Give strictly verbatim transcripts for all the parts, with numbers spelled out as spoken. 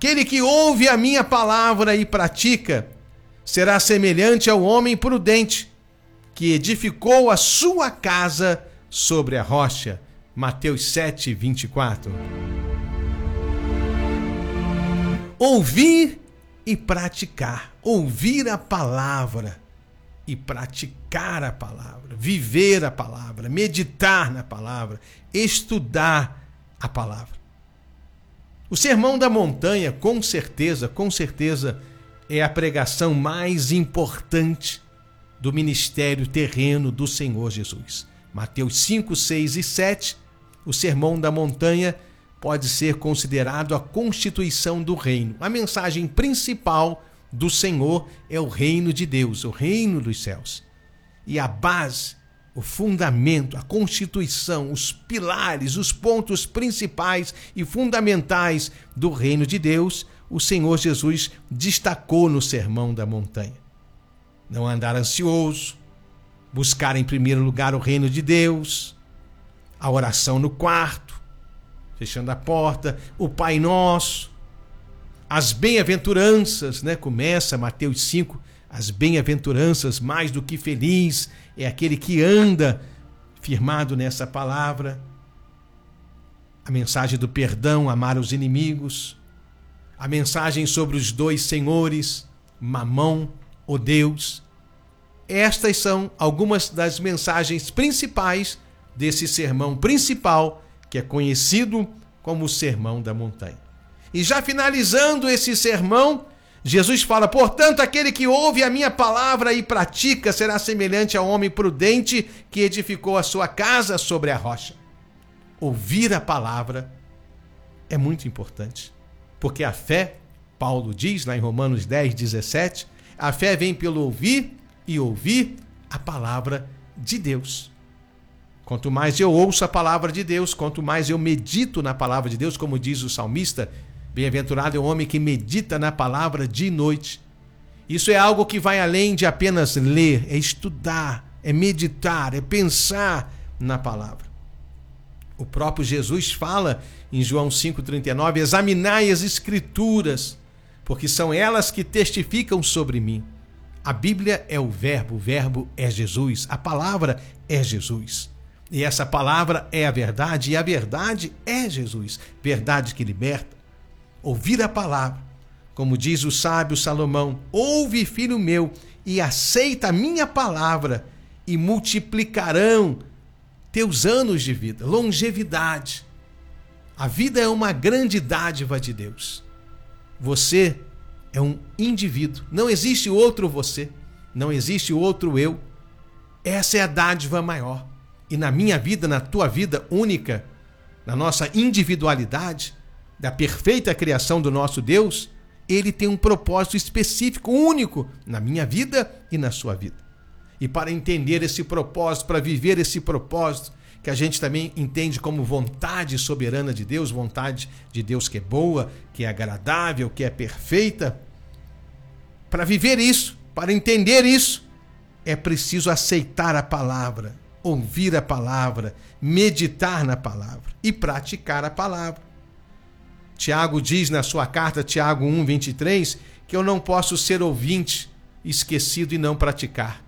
Aquele que ouve a minha palavra e pratica será semelhante ao homem prudente que edificou a sua casa sobre a rocha. Mateus sete, vinte e quatro. Ouvir e praticar. Ouvir a palavra e praticar a palavra. Viver a palavra, meditar na palavra, estudar a palavra. O Sermão da Montanha, com certeza, com certeza, é a pregação mais importante do ministério terreno do Senhor Jesus. Mateus cinco, seis e sete, o Sermão da Montanha pode ser considerado a constituição do reino. A mensagem principal do Senhor é o reino de Deus, o reino dos céus. E a base, o fundamento, a constituição, os pilares, os pontos principais e fundamentais do reino de Deus, o Senhor Jesus destacou no Sermão da Montanha. Não andar ansioso, buscar em primeiro lugar o reino de Deus, a oração no quarto, fechando a porta, o Pai Nosso, as bem-aventuranças, né? Começa Mateus cinco, as bem-aventuranças, mais do que feliz é aquele que anda firmado nessa palavra. A mensagem do perdão, amar os inimigos, a mensagem sobre os dois senhores, Mamão ou Deus. Estas são algumas das mensagens principais desse sermão principal, que é conhecido como o Sermão da Montanha. E já finalizando esse sermão, Jesus fala: portanto, aquele que ouve a minha palavra e pratica será semelhante ao homem prudente que edificou a sua casa sobre a rocha. Ouvir a palavra é muito importante, porque a fé, Paulo diz lá em Romanos dez, dezessete, a fé vem pelo ouvir e ouvir a palavra de Deus. Quanto mais eu ouço a palavra de Deus, quanto mais eu medito na palavra de Deus, como diz o salmista, bem-aventurado é o homem que medita na palavra de noite. Isso é algo que vai além de apenas ler, é estudar, é meditar, é pensar na palavra. O próprio Jesus fala em João cinco, trinta e nove, examinai as escrituras, porque são elas que testificam sobre mim. A Bíblia é o verbo, o verbo é Jesus, a palavra é Jesus. E essa palavra é a verdade, e a verdade é Jesus. Verdade que liberta. Ouvir a palavra, como diz o sábio Salomão: ouve, filho meu, e aceita a minha palavra, e multiplicarão teus anos de vida, longevidade. A vida é uma grande dádiva de Deus. Você é um indivíduo, não existe outro você, não existe outro eu. Essa é a dádiva maior. E na minha vida, na tua vida única, na nossa individualidade, da perfeita criação do nosso Deus, Ele tem um propósito específico, único, na minha vida e na sua vida. E para entender esse propósito, para viver esse propósito, que a gente também entende como vontade soberana de Deus, vontade de Deus que é boa, que é agradável, que é perfeita, para viver isso, para entender isso, é preciso aceitar a palavra, ouvir a palavra, meditar na palavra e praticar a palavra. Tiago diz na sua carta, Tiago um, vinte e três, que eu não posso ser ouvinte, esquecido e não praticar.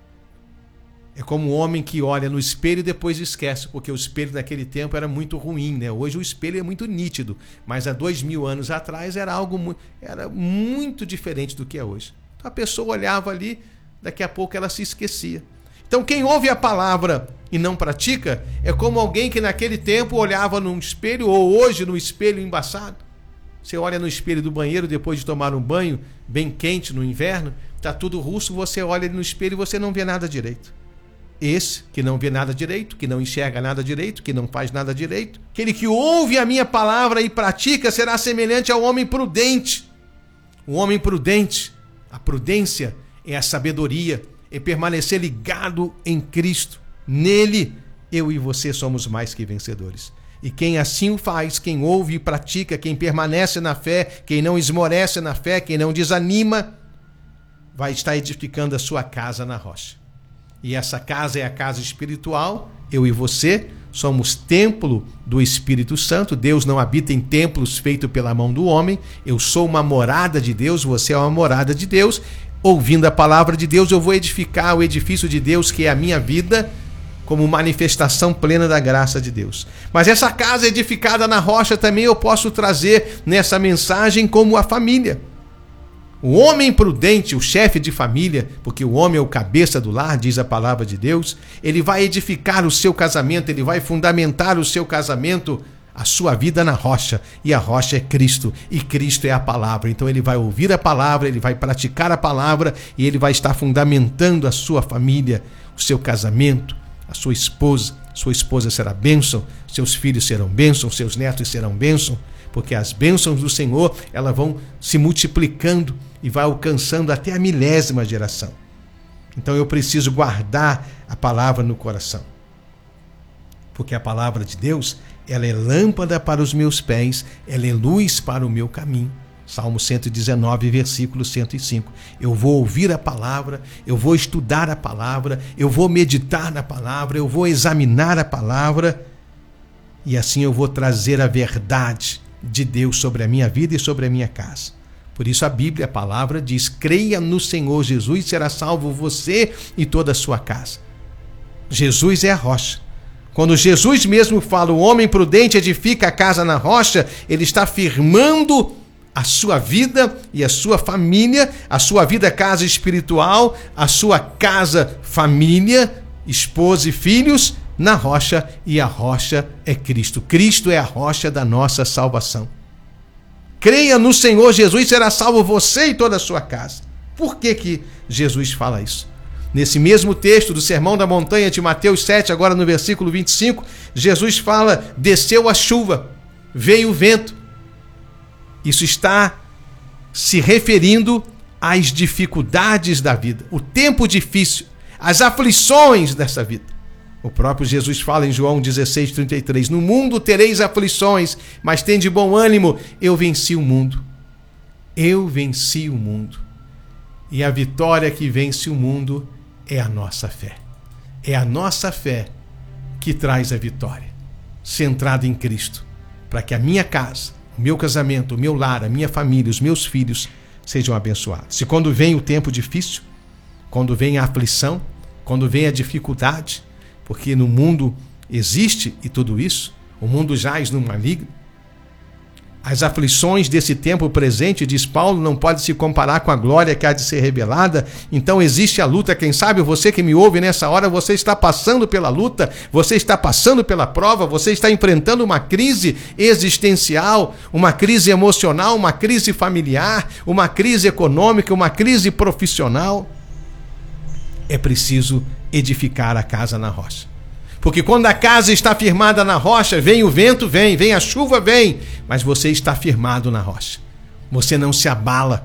É como um homem que olha no espelho e depois esquece, porque o espelho naquele tempo era muito ruim, né? Hoje o espelho é muito nítido, mas há dois mil anos atrás era algo muito, era muito diferente do que é hoje. Então a pessoa olhava ali, daqui a pouco ela se esquecia. Então quem ouve a palavra e não pratica é como alguém que naquele tempo olhava num espelho, ou hoje no espelho embaçado. Você olha no espelho do banheiro depois de tomar um banho bem quente no inverno, está tudo russo, você olha no espelho e você não vê nada direito. Esse que não vê nada direito, que não enxerga nada direito, que não faz nada direito, aquele que ouve a minha palavra e pratica será semelhante ao homem prudente. O homem prudente, a prudência é a sabedoria, é permanecer ligado em Cristo. Nele, eu e você somos mais que vencedores. E quem assim o faz, quem ouve e pratica, quem permanece na fé, quem não esmorece na fé, quem não desanima, vai estar edificando a sua casa na rocha. E essa casa é a casa espiritual, eu e você somos templo do Espírito Santo. Deus não habita em templos feitos pela mão do homem. Eu sou uma morada de Deus, você é uma morada de Deus. Ouvindo a palavra de Deus, eu vou edificar o edifício de Deus, que é a minha vida, como manifestação plena da graça de Deus. Mas essa casa edificada na rocha também eu posso trazer nessa mensagem como a família. O homem prudente, o chefe de família, porque o homem é o cabeça do lar, diz a palavra de Deus, ele vai edificar o seu casamento, ele vai fundamentar o seu casamento, a sua vida na rocha, e a rocha é Cristo, e Cristo é a palavra. Então ele vai ouvir a palavra, ele vai praticar a palavra, e ele vai estar fundamentando a sua família, o seu casamento, a sua esposa. Sua esposa será bênção, seus filhos serão bênção, seus netos serão bênção, porque as bênçãos do Senhor, elas vão se multiplicando e vai alcançando até a milésima geração. Então eu preciso guardar a palavra no coração, porque a palavra de Deus, ela é lâmpada para os meus pés, ela é luz para o meu caminho. Salmo cento e dezenove, versículo cento e cinco. Eu vou ouvir a palavra, eu vou estudar a palavra, eu vou meditar na palavra, eu vou examinar a palavra, e assim eu vou trazer a verdade de Deus sobre a minha vida e sobre a minha casa. Por isso a Bíblia, a palavra diz: creia no Senhor Jesus, será salvo você e toda a sua casa. Jesus é a rocha. Quando Jesus mesmo fala, o homem prudente edifica a casa na rocha, ele está firmando a sua vida e a sua família, a sua vida casa espiritual, a sua casa família, esposa e filhos, na rocha, e a rocha é Cristo. Cristo é a rocha da nossa salvação. Creia no Senhor Jesus, será salvo você e toda a sua casa. Por que que Jesus fala isso? Nesse mesmo texto do Sermão da Montanha de Mateus sete, agora no versículo vinte e cinco, Jesus fala: desceu a chuva, veio o vento. Isso está se referindo às dificuldades da vida, o tempo difícil, as aflições dessa vida. O próprio Jesus fala em João dezesseis, trinta e três: no mundo tereis aflições, mas tende bom ânimo, eu venci o mundo. Eu venci o mundo. E a vitória que vence o mundo é a nossa fé. É a nossa fé que traz a vitória, centrada em Cristo, para que a minha casa, o meu casamento, o meu lar, a minha família, os meus filhos sejam abençoados. E quando vem o tempo difícil, quando vem a aflição, quando vem a dificuldade, porque no mundo existe e tudo isso, o mundo jaz no maligno, as aflições desse tempo presente, diz Paulo, não pode se comparar com a glória que há de ser revelada. Então existe a luta. Quem sabe você que me ouve nessa hora, você está passando pela luta, você está passando pela prova, você está enfrentando uma crise existencial, uma crise emocional, uma crise familiar, uma crise econômica, uma crise profissional. É preciso edificar a casa na rocha. Porque quando a casa está firmada na rocha, vem o vento, vem, vem a chuva, vem, mas você está firmado na rocha. Você não se abala.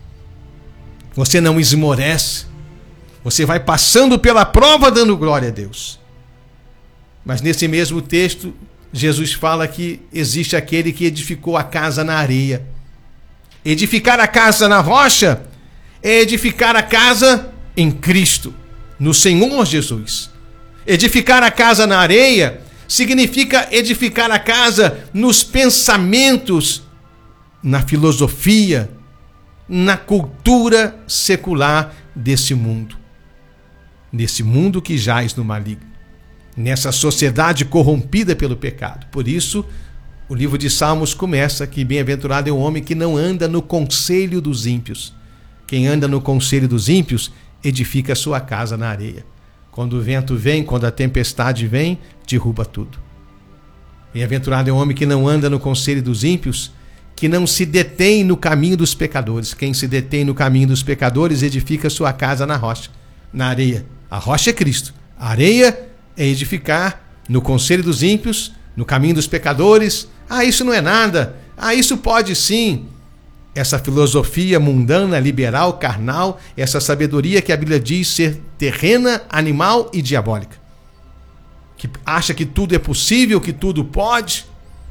Você não esmorece. Você vai passando pela prova dando glória a Deus. Mas nesse mesmo texto, Jesus fala que existe aquele que edificou a casa na areia. Edificar a casa na rocha é edificar a casa em Cristo, no Senhor Jesus. Edificar a casa na areia significa edificar a casa nos pensamentos, na filosofia, na cultura secular desse mundo. Nesse mundo que jaz no maligno. Nessa sociedade corrompida pelo pecado. Por isso, o livro de Salmos começa que bem-aventurado é o homem que não anda no conselho dos ímpios. Quem anda no conselho dos ímpios edifica a sua casa na areia. Quando o vento vem, quando a tempestade vem, derruba tudo. Bem-aventurado é o homem que não anda no conselho dos ímpios, que não se detém no caminho dos pecadores. Quem se detém no caminho dos pecadores edifica sua casa na rocha, na areia. A rocha é Cristo. A areia é edificar no conselho dos ímpios, no caminho dos pecadores. Ah, isso não é nada. Ah, isso pode sim. Essa filosofia mundana, liberal, carnal, essa sabedoria que a Bíblia diz ser terrena, animal e diabólica. Que acha que tudo é possível, que tudo pode,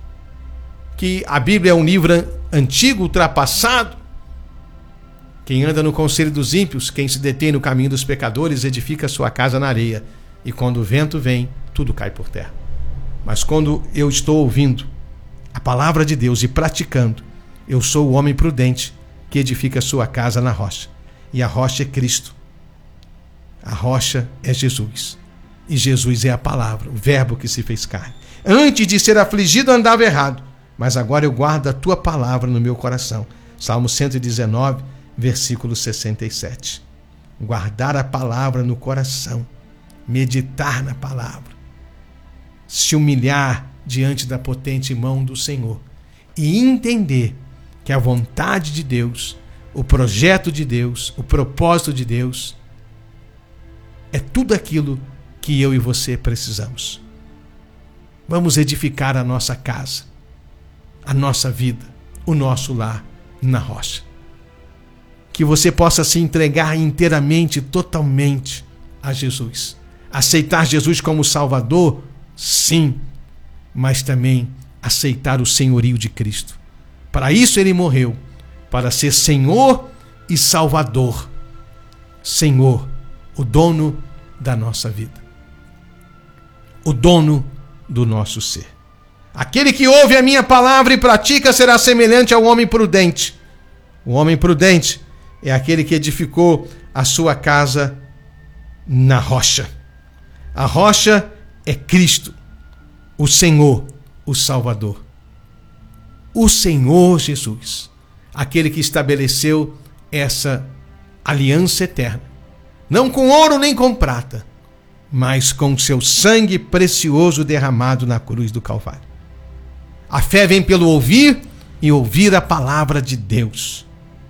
que a Bíblia é um livro antigo, ultrapassado. Quem anda no conselho dos ímpios, quem se detém no caminho dos pecadores, edifica sua casa na areia. E quando o vento vem, tudo cai por terra. Mas quando eu estou ouvindo a palavra de Deus e praticando, eu sou o homem prudente que edifica a sua casa na rocha. E a rocha é Cristo. A rocha é Jesus. E Jesus é a palavra, o verbo que se fez carne. Antes de ser afligido, andava errado, mas agora eu guardo a tua palavra no meu coração. Salmo cento e dezenove, versículo sessenta e sete. Guardar a palavra no coração, meditar na palavra, se humilhar diante da potente mão do Senhor e entender que a vontade de Deus, o projeto de Deus, o propósito de Deus é tudo aquilo que eu e você precisamos. Vamos edificar a nossa casa, a nossa vida, o nosso lar na rocha. Que você possa se entregar inteiramente, totalmente a Jesus. Aceitar Jesus como Salvador, sim, mas também aceitar o senhorio de Cristo. Para isso ele morreu, para ser Senhor e Salvador. Senhor, o dono da nossa vida, o dono do nosso ser. Aquele que ouve a minha palavra e pratica será semelhante ao homem prudente. O homem prudente é aquele que edificou a sua casa na rocha. A rocha é Cristo, o Senhor, o Salvador. O Senhor Jesus, aquele que estabeleceu essa aliança eterna, não com ouro nem com prata, mas com seu sangue precioso derramado na cruz do Calvário. A fé vem pelo ouvir e ouvir a palavra de Deus.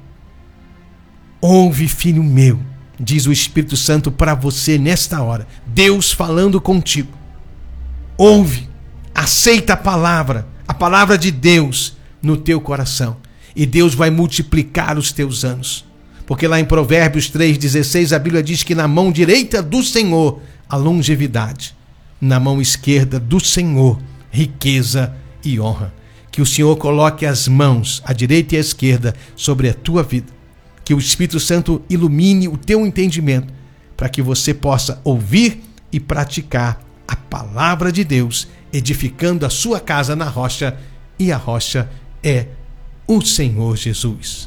Ouve, filho meu, diz o Espírito Santo para você nesta hora. Deus falando contigo. Ouve, aceita a palavra, a palavra de Deus no teu coração. E Deus vai multiplicar os teus anos. Porque lá em Provérbios três, dezesseis, a Bíblia diz que na mão direita do Senhor a longevidade, na mão esquerda do Senhor riqueza e honra. Que o Senhor coloque as mãos, a direita e a esquerda, sobre a tua vida. Que o Espírito Santo ilumine o teu entendimento, para que você possa ouvir e praticar a palavra de Deus, edificando a sua casa na rocha, e a rocha é o Senhor Jesus.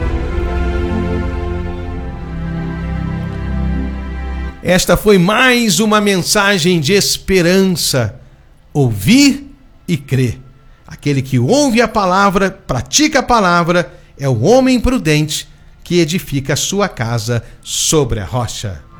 Esta foi mais uma mensagem de esperança. Ouvir e crer. Aquele que ouve a palavra, pratica a palavra, é o homem prudente que edifica a sua casa sobre a rocha.